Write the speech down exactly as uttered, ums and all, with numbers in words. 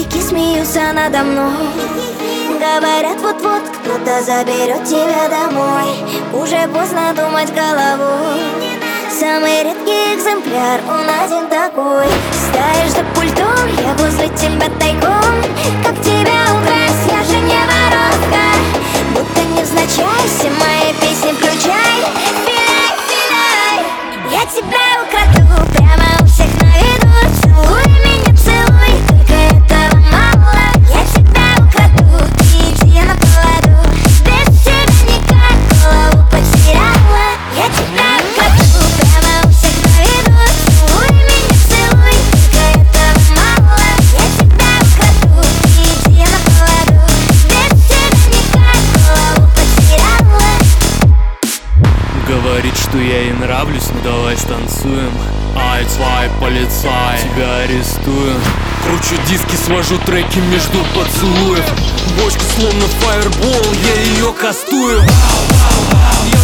Мальчики смеются надо мной, говорят, вот-вот кто-то заберет тебя домой. Уже поздно думать головой, самый редкий экземпляр, он один такой. Стоишь за пультом, я возле тебя тайком. Как тебя украсть, я же не воровка. Будто невзначай, все мои песни включай. Филяй, филяй, я тебя украду прямо у всех на виду. Целуй меня, целуй, только этого мало. Я тебя украду, иди на поводу. Без тебя никак, голову потеряла. Я тебя украду прямо у всех на виду. Целуй меня, целуй, только этого мало. Я тебя украду, иди на поводу. Без тебя никак, голову потеряла. Говорит, что я ей нравлюсь, ну давай станцуем. Ай, цвай, полицай, тебя арестую. Кручу диски, свожу треки между поцелуев. Бочка словно фаербол, я ее кастую. Я